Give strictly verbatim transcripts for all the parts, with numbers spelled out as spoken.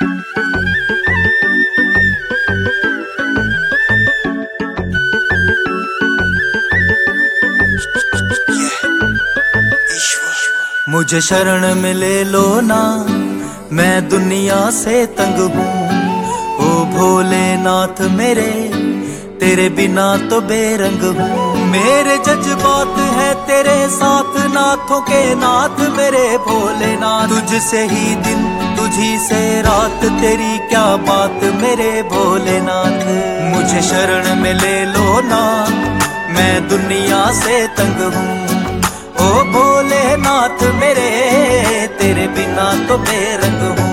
मुझे शरण में ले लो ना, मैं दुनिया से तंग हूँ। ओ भोलेनाथ मेरे, तेरे बिना तो बेरंग हूँ। मेरे जज्बात है तेरे साथ, नाथों के नाथ मेरे भोलेनाथ। तुझसे ही दिन, तुझी से रात, तेरी क्या बात मेरे भोलेनाथ। मुझे शरण में ले लो ना, मैं दुनिया से तंग हूँ। ओ भोलेनाथ मेरे, तेरे बिना तो बेरंग हूँ।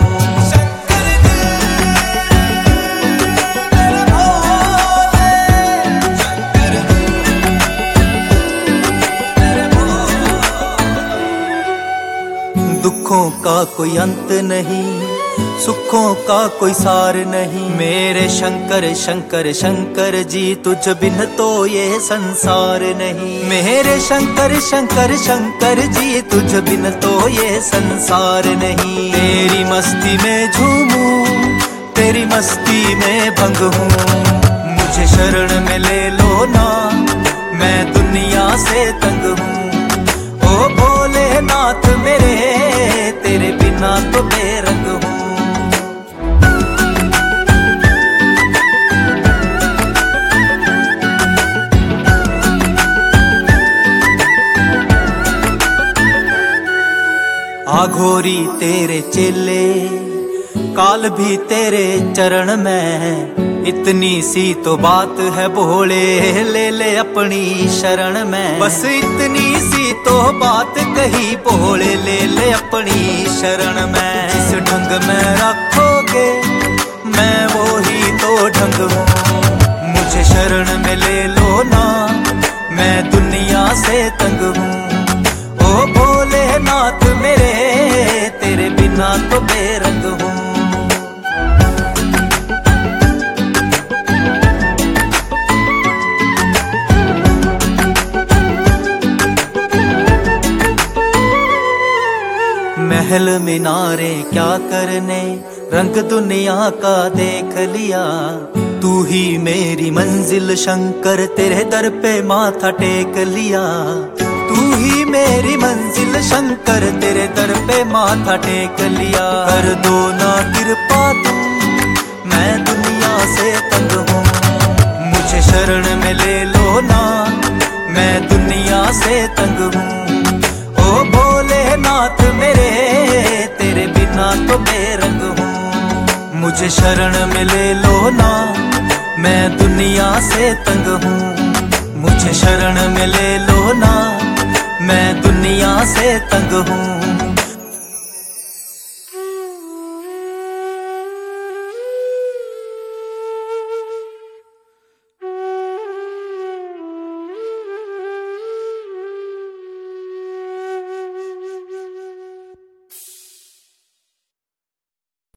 दुखों का कोई अंत नहीं, सुखों का कोई सार नहीं। मेरे शंकर शंकर शंकर जी, तुझ बिन तो ये संसार नहीं। मेरे शंकर शंकर शंकर जी, तुझ बिन तो ये संसार नहीं। तेरी मस्ती में झूमूं, तेरी मस्ती में भंग हूँ। मुझे शरण में ले लो ना, मैं दुनिया से तंग हूँ। ओ भोलेनाथ मेरे, तेरे बिना तो बेरंग हूँ। आघोरी तेरे चेले, काल भी तेरे चरण में। इतनी सी तो बात है भोले, ले ले अपनी शरण में। बस इतनी सी तो बात कही भोले, ले ले अपनी शरण में। जिस ढंग में रखोगे, मैं वो ही तो ढंग हूँ। मुझे शरण में ले लो ना, मैं दुनिया से तंग हूँ। ओ भोलेनाथ मेरे, तेरे बिना तो बेरंग हूँ। महल मीनारे क्या करने, रंग दुनिया का देख लिया। तू ही मेरी मंजिल शंकर, तेरे दर पे माथा टेक लिया। तू ही मेरी मंजिल शंकर, तेरे दर पे माथा टेक लिया। कर दो ना कृपा तुम, मैं दुनिया से तंग हूँ। मुझे शरण में ले लो ना, मैं दुनिया से तंग हूँ। ओ भोलेनाथ मेरे, तेरे बिना तो बेरंग हूँ। मुझे शरण में ले लो ना, मैं दुनिया से तंग हूँ। मुझे शरण में ले लो ना, मैं दुनिया से तंग हूँ।